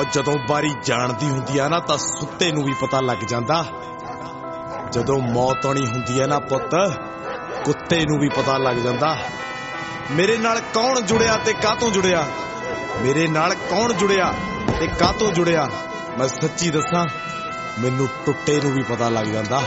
ਜਦੋਂ ਬਾਰੀ ਜਾਣਦੀ ਹੁੰਦੀ ਆ ਨਾ ਤਾਂ ਸੁੱਤੇ ਨੂੰ ਵੀ ਪਤਾ ਲੱਗ ਜਾਂਦਾ। ਜਦੋਂ ਮੌਤ ਆਉਣੀ ਹੁੰਦੀ ਆ ਨਾ ਪੁੱਤ, ਕੁੱਤੇ ਨੂੰ ਵੀ ਪਤਾ ਲੱਗ ਜਾਂਦਾ। ਮੇਰੇ ਨਾਲ ਕੌਣ ਜੁੜਿਆ ਤੇ ਕਾਹਤੋਂ ਜੁੜਿਆ, ਮੇਰੇ ਨਾਲ ਕੌਣ ਜੁੜਿਆ ਤੇ ਕਾਹਤੋਂ ਜੁੜਿਆ, ਮੈਂ ਸੱਚੀ ਦੱਸਾਂ ਮੈਨੂੰ ਟੁੱਟੇ ਨੂੰ ਵੀ ਪਤਾ ਲੱਗ ਜਾਂਦਾ।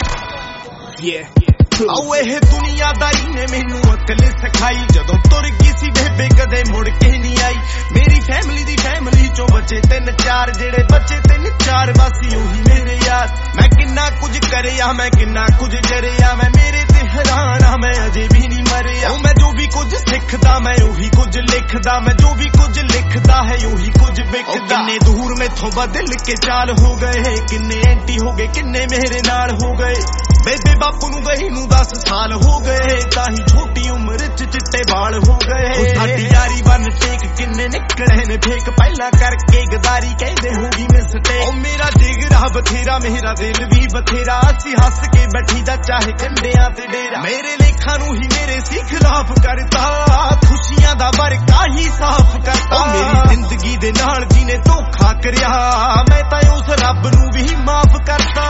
ਆਓ ਇਹ ਦੁਨੀਆਦਾਰੀ ਨੇ ਮੈਨੂੰ ਅਕਲ ਸਿਖਾਈ, ਜਦੋਂ ਤੁਰ ਗਈ ਸੀ ਬੇਬੇ ਕਦੇ ਮੁੜ ਕੇ ਨਹੀਂ ਆਈ। ਮੇਰੀ ਫੈਮਿਲੀ ਚੋਂ ਬੱਚੇ 3-4, ਜਿਹੜੇ ਬੱਚੇ 3-4 ਵਾਸੀ ਉਹੀ ਮੇਰੇ ਯਾਰ। ਮੈਂ ਕਿੰਨਾ ਕੁਝ ਕਰਿਆ, ਮੈਂ ਕਿੰਨਾ ਕੁਝ ਜਰਿਆ, ਮੈਂ ਮੇਰੇ ਤੇ ਹੈਰਾਨ ਆ ਮੈਂ ਅਜੇ ਵੀ ਨਹੀਂ ਮਰਿਆ। ਮੈਂ ਜੋ ਵੀ ਕੁਝ ਸਿੱਖਦਾ ਮੈਂ ਉਹੀ ਕੁਝ ਲਿਖਦਾ, ਮੈਂ ਜੋ ਵੀ ਕੁਝ ਲਿਖਦਾ ਹੈ ਉਹੀ ਕੁਝ ਵਿਕਦਾ। ਕਿੰਨੇ ਦੂਰ ਮੈਥੋਂ ਬਦਲ ਕੇ ਚਾਲ ਹੋ ਗਏ, ਕਿੰਨੇ ਐਂਟੀ ਹੋ ਗਏ, ਕਿੰਨੇ ਮੇਰੇ ਨਾਲ ਹੋ ਗਏ। ਬੇਬੇ ਬਾਪੂ ਨੂੰ ਗਈ ਨੂੰ 10 ਸਾਲ ਹੋ ਗਏ, ਤਾਂ ਹੀ ਛੋਟੀ ਉਮਰ ਚ ਚਿੱਟੇ ਵਾਲ ਹੋ ਗਏ। ਸਾਡੀ ਯਾਰੀ ਬਨ ਟੇਕ ਕਿੰਨੇ ਨਿਕਲੇ ਨੇ ਫੇਕ, ਪਹਿਲਾਂ ਕਰਕੇ ਗਦਾਰੀ ਕਹਿੰਦੇ ਹੋ ਗਈ ਮਿਸਟੇਕ। ਉਹ ਮੇਰਾ ਜਿਗਰਾ ਬਥੇਰਾ, ਮੇਰਾ ਦਿਲ ਵੀ ਬਥੇਰਾ, ਅਸੀਂ ਹੱਸ ਕੇ ਬੈਠੀ ਦਾ ਚਾਹੇ ਕੰਡਿਆਂ ਤੇ ਡੇਰਾ। ਮੇਰੇ ਲੇਖਾਂ ਨੂੰ ਹੀ ਮੇਰੇ ਸੀ ਖਿਲਾਫ ਕਰਤਾ, ਖੁਸ਼ੀਆਂ ਦਾ ਵਰਕਾ ਹੀ ਸਾਫ਼ ਕਰਤਾ। ਮੇਰੀ ਜ਼ਿੰਦਗੀ ਦੇ ਨਾਲ ਜਿਹਨੇ ਧੋਖਾ ਕਰਿਆ, ਮੈਂ ਤਾਂ ਉਸ ਰੱਬ ਨੂੰ ਵੀ ਮਾਫ ਕਰਤਾ।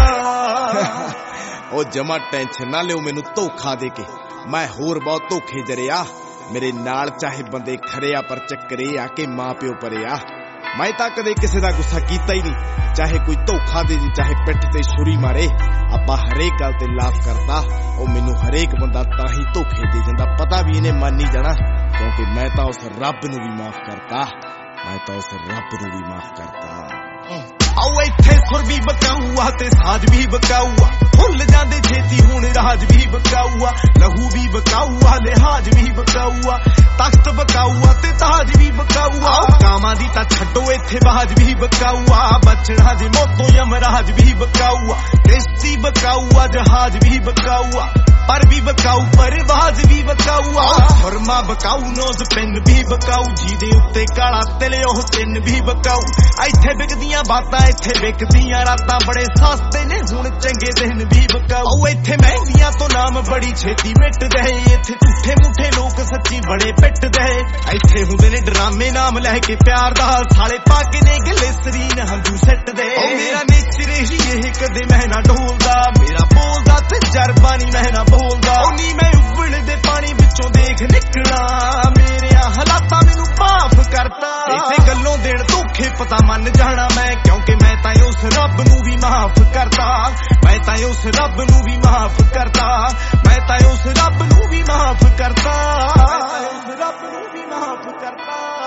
ਉਹ ਜਮਾ ਟੈਨਸ਼ਨ ਨਾ ਲਿਓ ਮੈਨੂੰ ਧੋਖਾ ਦੇ ਕੇ, ਮੈਂ ਹੋਰ ਬਹੁਤ ਧੋਖੇ ਜਰਿਆ। ਮੇਰੇ ਨਾਲ ਚਾਹੇ ਬੰਦੇ ਖਰੇ ਆ, ਪਰ ਚੱਕਰੇ ਆ ਕਿ ਮਾਂ ਪਿਓ ਪਰੇ ਆ। ਮੈਂ ਤਾਂ ਕਦੇ ਕਿਸੇ ਦਾ ਗੁੱਸਾ ਕੀਤਾ ਹੀ ਨਹੀਂ, ਚਾਹੇ ਕੋਈ ਧੋਖਾ ਦੇ ਦੀ, ਚਾਹੇ ਪਿੱਠ ਤੇ ਛੁਰੀ ਮਾਰੇ, ਆਪਾਂ ਹਰੇਕ ਗੱਲ ਤੇ ਲਾਫ ਕਰਦਾ। ਉਹ ਮੈਨੂੰ ਹਰੇਕ ਬੰਦਾ ਤਾਂ ਹੀ ਧੋਖੇ ਦੇ ਜਾਂਦਾ, ਪਤਾ ਵੀ ਇਹਨੇ ਮੰਨ ਹੀ ਜਾਣਾ, ਕਿਉਂਕਿ ਮੈਂ ਤਾਂ ਉਸ ਰੱਬ ਨੂੰ ਵੀ ਮਾਫ ਕਰਤਾ, ਮੈਂ ਤਾਂ ਉਸ ਰੱਬ ਨੂੰ ਵੀ ਮਾਫ ਕਰਤਾ। ਆਓ ਇੱਥੇ ਸੁਰ ਵੀ ਬਕਾਊ ਆ ਤੇ ਸਾਜ ਵੀ ਬਕਾਊ ਆ, ਭੁੱਲ ਜਾਂਦੇ ਛੇਤੀ ਹੁਣ ਰਾਜ ਵੀ ਬਕਾਊ ਆ, ਲਹੂ ਵੀ ਬਕਾਊ ਆ, ਲਿਹਾਜ ਵੀ ਬਕਾਊ ਆ, ਤਖਤ ਬਕਾਊ ਆ ਤੇ ਤਾਜ ਵੀ ਬਕਾਊ ਆ। ਕਾਮਾਂ ਦੀ ਤਾਂ ਛੱਡੋ ਇੱਥੇ ਬਾਜ ਵੀ ਬਕਾਊ ਆ, ਬਚਣਾ ਜੇ ਮੌਤੋਂ ਯਮਰਾਜ ਵੀ ਬਕਾਊ ਆ, ਕਿਸ਼ਤੀ ਬਕਾਊ ਆ, ਜਹਾਜ਼ ਵੀ ਬਕਾਊ ਆ, ਪਰ ਵੀ ਬਕਾਊ ਪਰਵਾਜ਼ ਵੀ ਬਕਾਊ ਆ। ਫਰਮਾ ਬਕਾਊ, ਨੋਜ਼ ਪੈਨ ਵੀ ਬਕਾਊ, ਜਿਹਦੇ ਉੱਤੇ ਕਾਲਾ ਤਿਲ ਉਹ ਤਿੰਨ ਵੀ ਬਕਾਊ। ਇੱਥੇ ਵਿਕਦੀਆਂ ਬਾਤਾਂ, ਇੱਥੇ ਵਿਕਦੀਆਂ ਰਾਤਾਂ, ਬੜੇ ਸਸਤੇ ਨੇ ਹੁਣ ਚੰਗੇ ਦਿਨ ਵੀ ਬਕਾਊ। ਇੱਥੇ ਮਹਿੰਗੀਆਂ ਤੋਂ ਨਾਮ ਬੜੀ ਛੇਤੀ ਮਿਟਦੇ, ਇੱਥੇ ਝੂਠੇ ਮੁੱਠੇ ਲੋਕ ਸੱਚੀ ਬੜੇ ਪਿੱਟਦੇ। ਇੱਥੇ ਹੁੰਦੇ ਨੇ ਡਰਾਮੇ ਨਾਮ ਲੈ ਕੇ ਪਿਆਰ ਦਾ, ਸਾਲੇ ਪਾ ਕੇ ਨੇ ਗਲਿਸਰੀਨ ਹੰਝੂ ਸਿੱਟਦੇ। ਮੇਰਾ ਨੇਚਰ ਹੀ ਇਹ ਕਦੇ ਮੈਂ ਨਾ ਡੋਲਦਾ, ਮੇਰਾ ਬੋਲਦਾ ਤਜਰਬਾ ਨਹੀਂ ਮੈਂ ਨਾ ਬੋਲਦਾ। ਉਨੀ ਮੈਂ ਉਬਲਦੇ ਪਾਣੀ ਵਿੱਚੋਂ ਦੇਖ ਨਿਕਲਾਂ, ਮੇਰਿਆਂ ਹਾਲਾਤਾਂ ਮੈਨੂੰ ਮਾਫ ਕਰਤਾ। ਇਸੇ ਗੱਲੋਂ ਦੇਣ ਧੋਖੇ ਪਤਾ ਮੰਨ ਜਾਣਾ ਮੈਂ, ਕਿਉਂਕਿ ਮੈਂ ਤਾਂ ਉਸ ਰੱਬ ਨੂੰ ਵੀ ਮਾਫ ਕਰਦਾ, ਮੈਂ ਤਾਂ ਉਸ ਰੱਬ ਨੂੰ ਵੀ ਮਾਫ ਕਰਦਾ, ਮੈਂ ਤਾਂ ਉਸ ਰੱਬ ਨੂੰ ਵੀ ਮਾਫ ਕਰਦਾ, ਉਸ ਰੱਬ ਨੂੰ ਵੀ ਮਾਫ ਕਰਦਾ।